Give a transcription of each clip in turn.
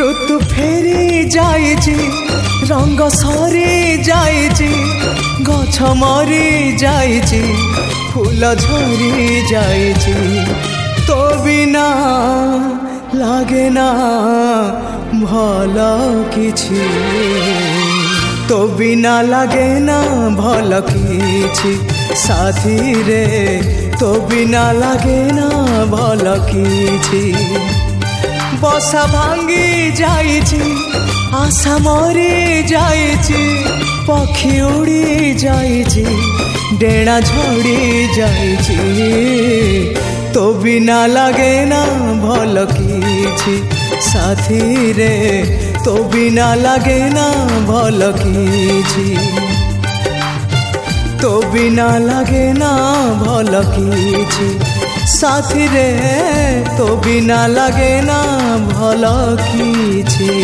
ऋतु फेरी जाइछि रंग सरी जाइछि गछ मरी जाइछि फूल झरी जाइछि तो बिना लागे ना भल किछि तो बिना लागे ना भल किछि साथी रे तो बिना लागे ना भल किछि बसा भांगी जाइछि आशा मरी जाइछि पक्षी उड़ी जाइछि डेणा झड़ी जाइछि तो बिना लागे ना भल किछि साथी रे तो बिना लागे ना भल किछि तो बिना लागे ना भल किछि साथी रे तो बिना लागे ना भल किछि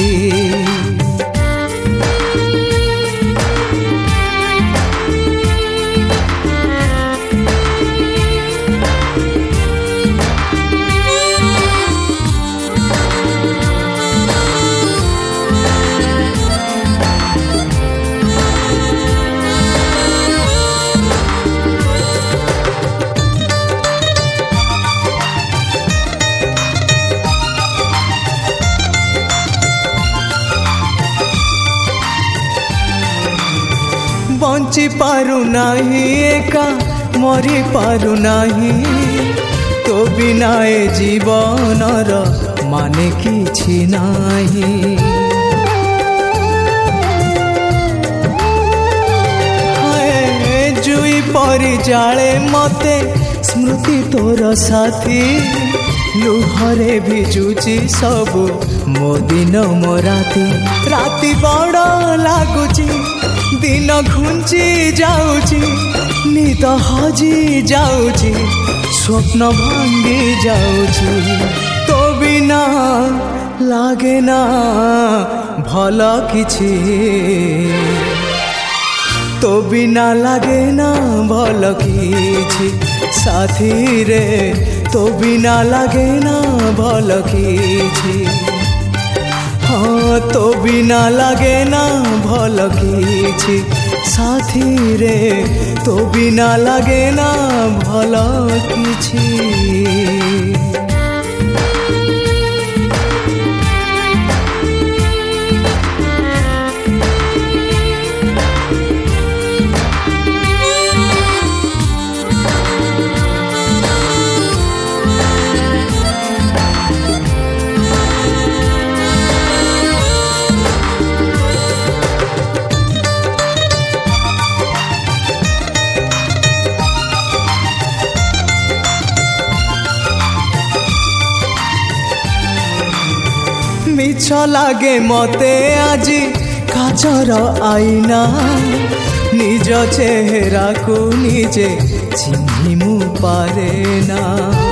बंची पारु नाही एका मरी पारु नाही तो बिना ए जीवनर माने किछि नाही जुई परी जाले मते स्मृति तोर साथी लुहरे भिजुची सबु मो दिन मो राति बड़ लागुची दिन घुंची जाऊची निद हजी जाऊची स्वप्न भांगी जाऊची तो बिना लागे ना भल किछि तो बिना लागे ना भल किछि साथी रे तो बिना लागे ना भल किछि हाँ तो बिना लागे ना भल किछि साथी रे तो बिना लागे ना भल किछि मिछ लागे मते आजी काचर आईना निज चेहरा को निजे चिन्हि मु पारे ना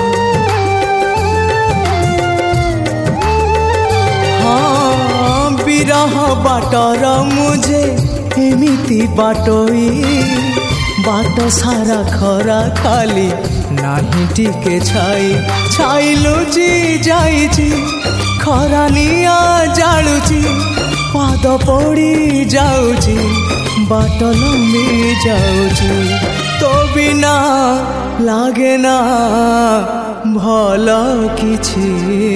हाँ विरह बाटर मुझे एमिति बाटोई बाट सारा खरा खाली नाही टिके छाई लुची जाइछि खरा निया जालुची पाद पड़ी जाऊची बाट लंबी जाऊची तो बिना लागे ना भल किछि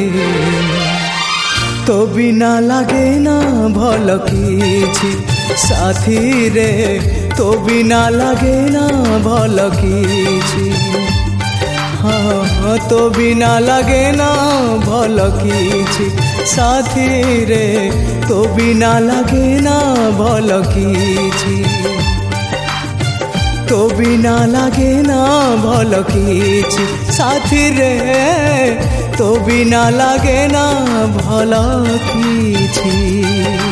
तो बिना लागे ना भल किछि साथी रे तो बिना लागे ना भल किछि हाँ तो बिना लागे ना भल किछि साथी रे तो बिना लागे ना भल किछि तो बिना लागे ना भल किछि साथी रे तो बिना लागे ना भल किछि।